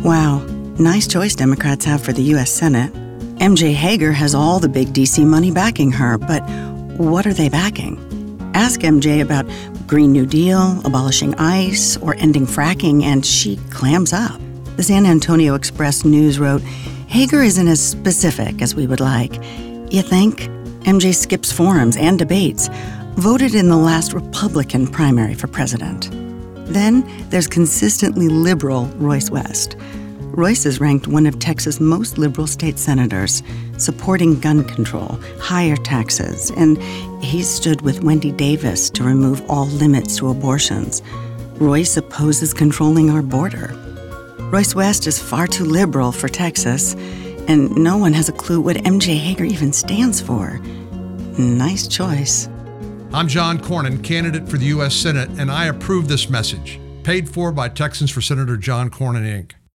Wow, nice choice Democrats have for the U.S. Senate. MJ Hager has all the big D.C. money backing her, but what are they backing? Ask MJ about Green New Deal, abolishing ICE, or ending fracking, and she clams up. The San Antonio Express News wrote, Hager isn't as specific as we would like. You think? MJ skips forums and debates, voted in the last Republican primary for president. Then there's consistently liberal Royce West. Royce is ranked one of Texas' most liberal state senators, supporting gun control, higher taxes, and he stood with Wendy Davis to remove all limits to abortions. Royce opposes controlling our border. Royce West is far too liberal for Texas, and no one has a clue what MJ Hager even stands for. Nice choice. I'm John Cornyn, candidate for the U.S. Senate, and I approve this message. Paid for by Texans for Senator John Cornyn, Inc.